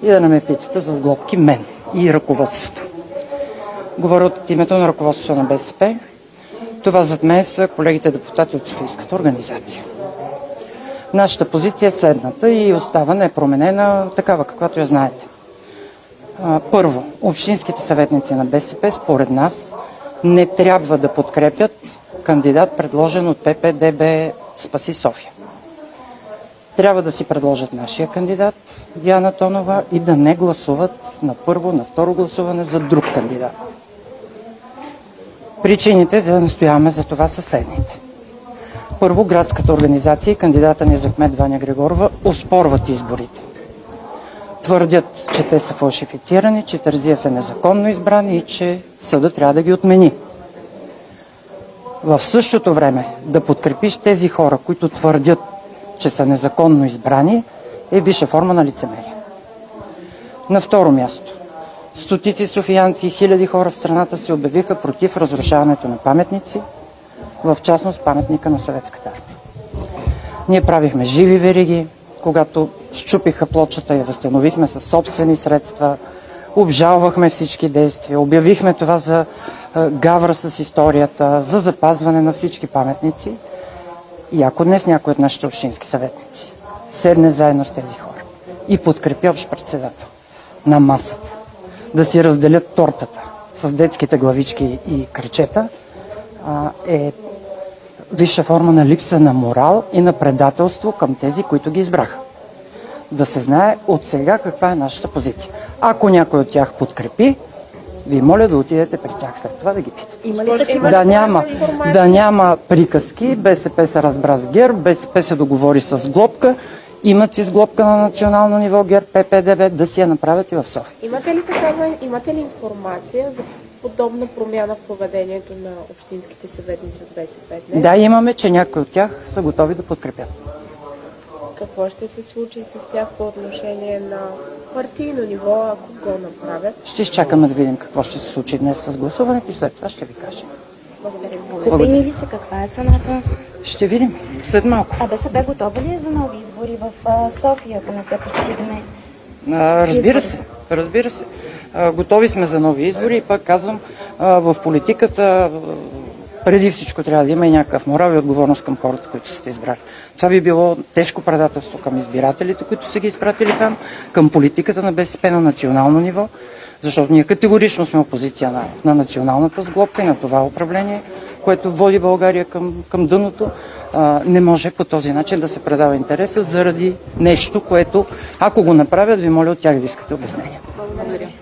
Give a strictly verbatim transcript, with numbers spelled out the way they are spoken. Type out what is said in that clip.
и да не ме питате за сглобки мен и ръководството. Говоря от името на ръководството на БСП. Това зад мен са колегите депутати от Софийската организация. Нашата позиция е следната и остава непроменена, такава каквато я знаете. Първо, общинските съветници на БСП според нас не трябва да подкрепят кандидат, предложен от П П Д Б Спаси София. Трябва да си предложат нашия кандидат, Диана Тонова, и да не гласуват на първо, на второ гласуване за друг кандидат. Причините да настояваме за това са следните. Първо, градската организация и кандидата ни за кмет Ваня Григорова оспорват изборите. Твърдят, че те са фалшифицирани, че Терзиев е незаконно избран и че съдът трябва да ги отмени. В същото време да подкрепиш тези хора, които твърдят, че са незаконно избрани, е висша форма на лицемерие. На второ място, стотици софиянци и хиляди хора в страната се обявиха против разрушаването на паметници, в частност паметника на Съветската армия. Ние правихме живи вериги, когато счупиха плочата и я възстановихме със собствени средства, обжалвахме всички действия, обявихме това за гавра с историята, за запазване на всички паметници. И ако днес някой от нашите общински съветници седне заедно с тези хора и подкрепи общ председател на масата, да си разделят тортата с детските главички и кръчета, е висша форма на липса на морал и на предателство към тези, които ги избраха. Да се знае от сега каква е нашата позиция. Ако някой от тях подкрепи, ви моля да отидете при тях след това да ги питате. Има ли такива да, няма, да няма приказки, БСП се разбра с ГЕРБ, БСП се договори с глобка, имат си сглобка на национално ниво ГЕРБ, П П Д Б, да си я направят и в София. Имате ли такава, имате ли информация за подобна промяна в поведението на общинските съветници от БСП днес? Да, имаме, че някои от тях са готови да подкрепят. Какво ще се случи с тях по отношение на партийно ниво, ако го направят? Ще изчакаме да видим какво ще се случи днес с гласуването и след това ще ви кажем. Благодаря. Купени ли са? Каква е цената? Ще видим след малко. А БСП готова ли е за нови избори в София, ако не се постигне? А, разбира се, разбира се. А, готови сме за нови избори и пак казвам, а, в политиката преди всичко трябва да има и някакъв морал и отговорност към хората, които сте избрали. Това би било тежко предателство към избирателите, които са ги изпратили там, към политиката на БСП на национално ниво, защото ние категорично сме опозиция на, на националната сглобка и на това управление, което води България към, към дъното. А, не може по този начин да се предава интереса заради нещо, което, ако го направят, ви моля от тях да искате обяснение. Благодаря.